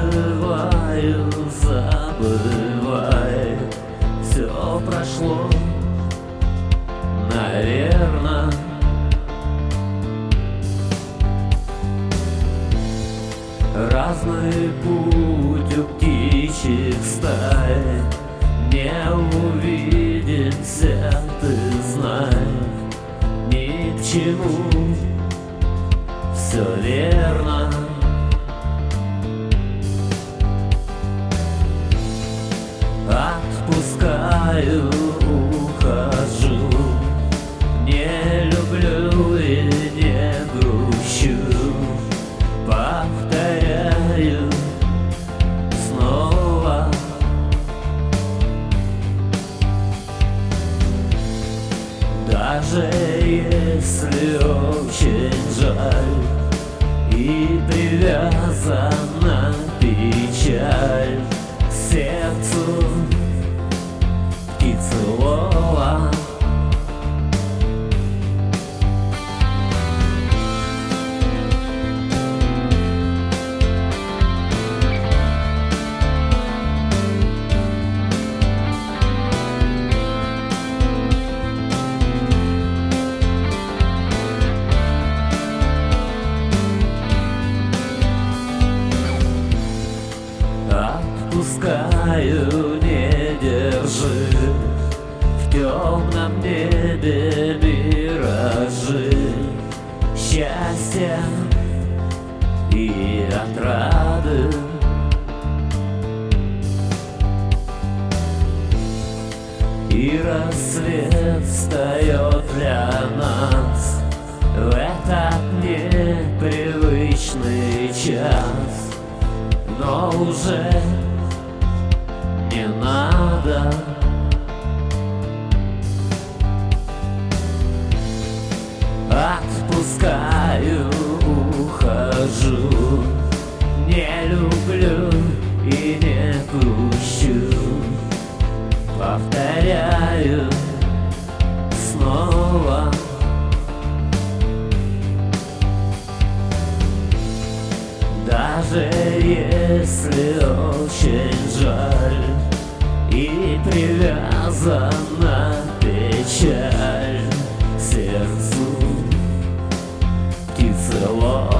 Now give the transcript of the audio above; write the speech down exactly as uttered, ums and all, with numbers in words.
забываю, забывай, все прошло, наверно. Разный путь у птичьих стай, не увидимся, ты знай, ни к чему, все верно. Отпускаю, ухожу, не люблю и не грущу, повторяю снова. Даже если очень жаль и привязана печаль к сердцу птицелова. Отпускаю, не держи в темном небе миражи счастья и отрады. И рассвет встает для нас в этот непривычный час, но уже не надо. Отпускаю, ухожу, не люблю и не грущу, повторяю снова. Даже если очень жаль и привязана печаль к сердцу птицелова.